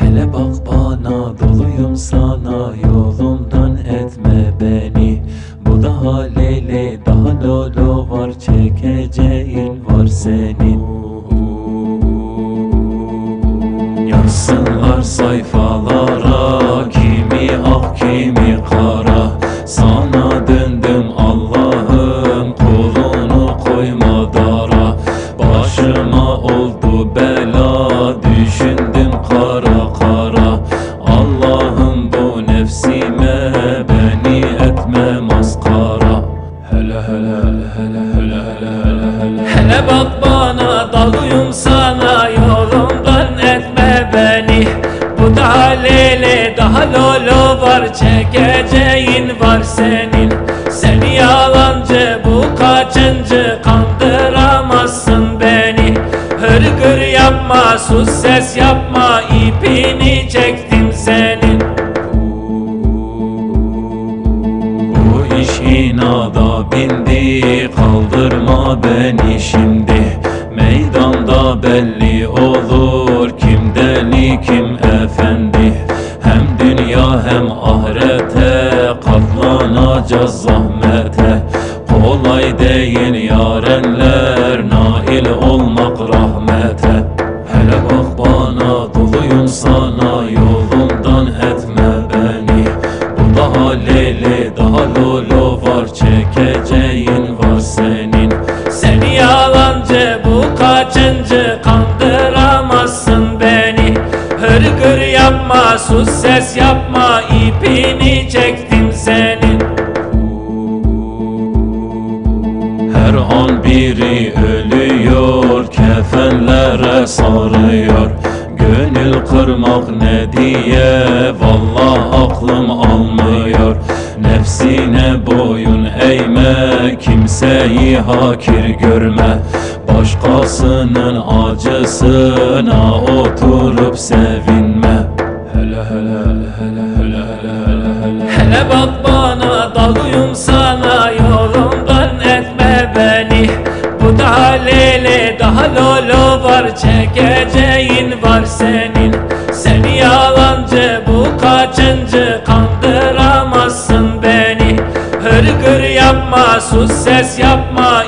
Hele bak bana, doluyum sana, yolumdan etme beni. Bu daha leyli, daha lolo var, çekeceğin var senin. Yazsınlar sayfalara, kimi ak kimi kara. Sana döndüm Allah'ım, kulunu koyma dara. Başıma oldu bela, düşündüm kara kara. Allah'ım bu nefsime, beni etme maskara. Hele hele hele hele hele hele. Hele bak bana, dalıyım sana, yolumdan etme beni. Bu daha lele, daha lolo var, çekeceğin var senin. Seni yalancı, bu kaçıncı, kandıramazsın beni. Hırgır yapma, sus ses yapma, ipini çektim senin. Bu iş inada bindi, kaldırma beni şimdi. Meydanda belli olur, kim deli kim efendi. Hem dünya hem ahirete, katlanacağız zahmete. Kolay değil yarenler, nail olmak rahmete. Hele bak bana, doluyum sana, yolumdan etme beni. Bu daha leyli, daha lolo var, çekeceğin var senin. Seni yalancı, bu kaçıncı, kandıramazsın beni. Hırgır yapma, sus ses yapma, ipini çektim senin. Her an biri ölüyor, kefenlere sarıyor. Gönül kırmak ne diye, vallahi aklım almıyor. Nefsine boyun eğme, kimseyi hakir görme. Başkasının acısına oturup sevinme. Hele hele hele hele hele hele. Hele bak bana, dalıyım sana, yolumdan etme beni. Bu daha lele, daha lolo var, çekeceğin var senin. Seni yalancı, bu kaçıncı, kandıramazsın beni. Hırgır yapma, sus ses yapma,